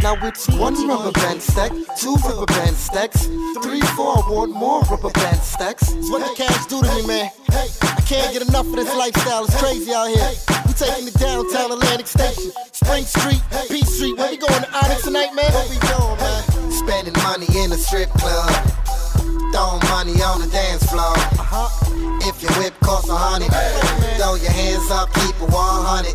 Now it's 1 rubber band stack, 2 rubber band stacks, 3, 4, I want more rubber band stacks. It's what the cash do to me, man. I can't get enough of this lifestyle, it's crazy out here. We taking it downtown Atlantic Station, Spring Street, Peach Street. Where we going to Onyx tonight, man? What we doing, man? Spending money in a strip club, throwing money on the dance floor. If your whip costs 100, throw your hands up, keep it 100.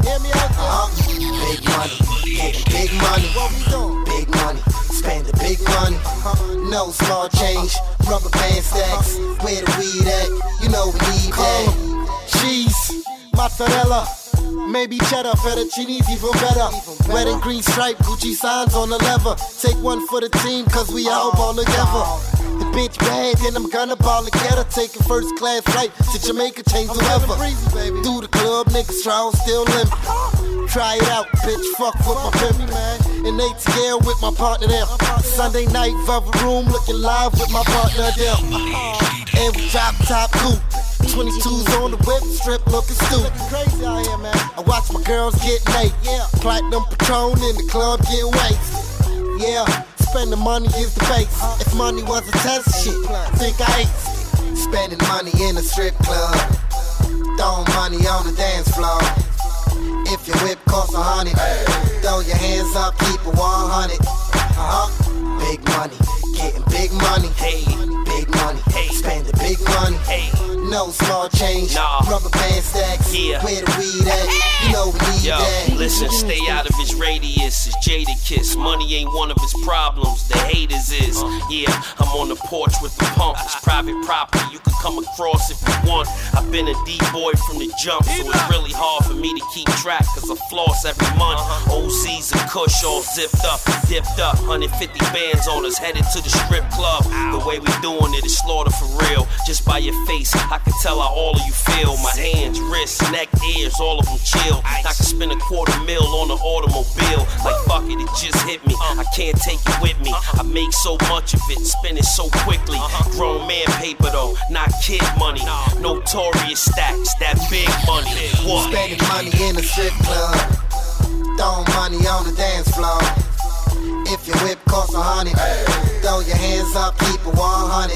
Big money, getting big money. What we doing? Big money, spending big money. No small change, rubber band stacks. Where the weed at? You know we need that. Cheese, mozzarella, maybe cheddar, fettuccine's even better. Red and green stripe, Gucci signs on the lever. Take one for the team, cause we all ball together. The bitch bad, then I'm gonna ball together. Take a first class flight to Jamaica, change the weather. Through the club, niggas strong, still limp. Try it out, bitch, fuck with my pimpy, man. In ATL with my partner there. Sunday night, velvet room, looking live with my partner there. And we drop top coupe. 22s on the whip, strip looking stupid. Crazy out here, man. I watch my girls get late. Platinum Patron in the club get wasted. Yeah, spending money is the base. If money was a test, shit, think I ate. Spending money in a strip club, throwing money on the dance floor. If your whip costs 100, throw your hands up, keep it 100. Big money, getting big money. Hey, big money, hey, spending big money. Hey, no small change, rubber band stacks. Yeah, where the weed at? You know we need that. Listen, stay out of his radius. It's Jadakiss. Money ain't one of his problems. The haters is. Yeah, I'm on the porch with the pump. It's private property. You can come across if you want. I've been a D-boy from the jump, so it's really hard for me to keep track, cause I floss every month. OZs and Kush all zipped up, dipped up. 150 bands on us, headed to the strip club. The way we doing it is slaughter for real. Just by your face, I can tell how all of you feel. My hands, wrists, neck, ears, all of them chill. I can spend $250,000 on an automobile. Like fuck it, it just hit me. I can't take it with me. I make so much of it, spend it so quickly. Grown man paper though, not kid money. Notorious stacks, that big money. What? Spending money in a strip club, throwing money on the dance floor. If your whip costs 100, throw your hands up, keep it 100.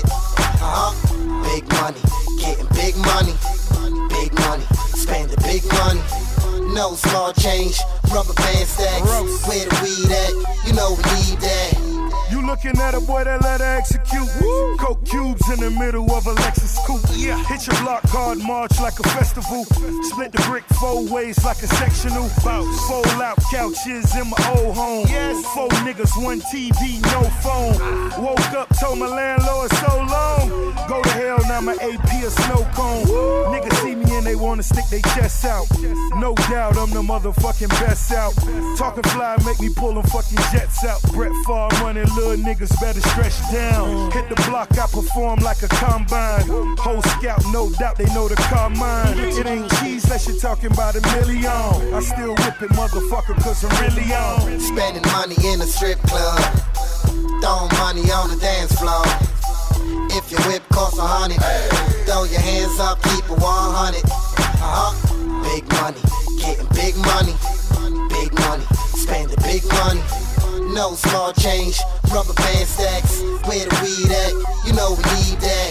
Big money, getting big money. Big money, spending big money. No small change, rubber band stacks. Where the weed at? You know we need that. You looking at a boy that let her execute. Coke cubes in the middle of a Lexus coupe. Hit your block guard march like a festival. Split the brick 4 ways like a sectional. Fold out couches in my old home. 4 niggas, 1 TV, no phone. Woke up, told my landlord so long. Go to hell, now my AP a snow cone. Niggas see me and they wanna stick their chests out. No doubt I'm the motherfucking best out. Talking fly make me pull them fucking jets out. Brett Favre running, little niggas better stretch down. Hit the block, I perform like a combine. Whole scout, no doubt they know the car mine. It ain't cheese that you're talking about $1 million. I still whip it, motherfucker, cause I'm really on. Spending money in a strip club, throwing money on the dance floor. If your whip costs 100, throw your hands up, keep it 100. Big money, getting big money. Big money, spending big money. No small change, rubber band stacks. Where the weed at? You know we need that.